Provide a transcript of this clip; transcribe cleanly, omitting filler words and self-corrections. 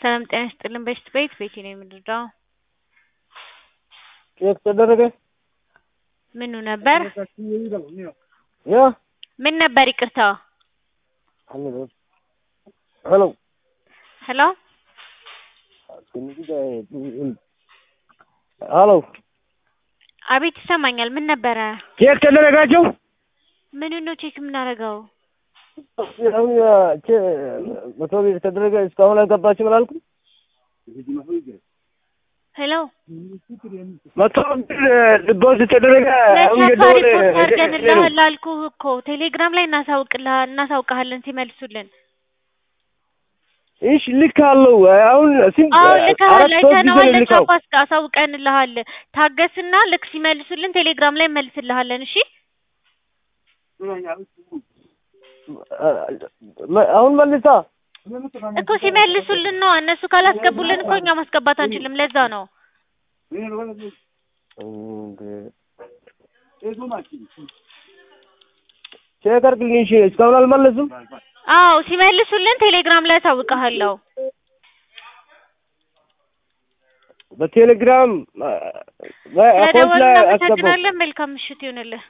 ሰላም ጤና ይስጥልን። ቤት ቤቴ ነው የምንረዳው። ቼክ ተደረገ? ምኑ ነበር? ምን ነበር? ይቅርታ። ሄሎ ሄሎ ሄሎ አቤት ይሰማኛል። ምን ነበረ? ቼክ ተደረጋችሁ? ምን ነው ቼክ የምናደርገው? አሁን መቶ ብር ተደረገ እስካሁን አልገባችም አላልኩም? ሄሎ መቶ ብር ዲፖዚት ተደረገ። ሪፖርት አድርገንልሃል አልኩህ እኮ ቴሌግራም ላይ እናሳውቅሃለን ሲመልሱልን። እሺ ልካለሁ። አሁን ስንት ልካለሁ አይተነዋል። ለቻፓስ አሳውቀንልሃል። ታገስና ልክ ሲመልሱልን ቴሌግራም ላይ መልስልሃለን። እሺ አሁን መልሳ እኮ ሲመልሱልን ነው። እነሱ ካላስገቡልን እኮ እኛ ማስገባት አንችልም። ለዛ ነው። ቼክ አድርግልኝ። እሺ እስካሁን አልመለሱም? አዎ ሲመልሱልን ቴሌግራም ላይ አሳውቅሃለሁ። በቴሌግራም አካውንት ላይ አስገባው። መልካም ምሽት ይሁንልህ።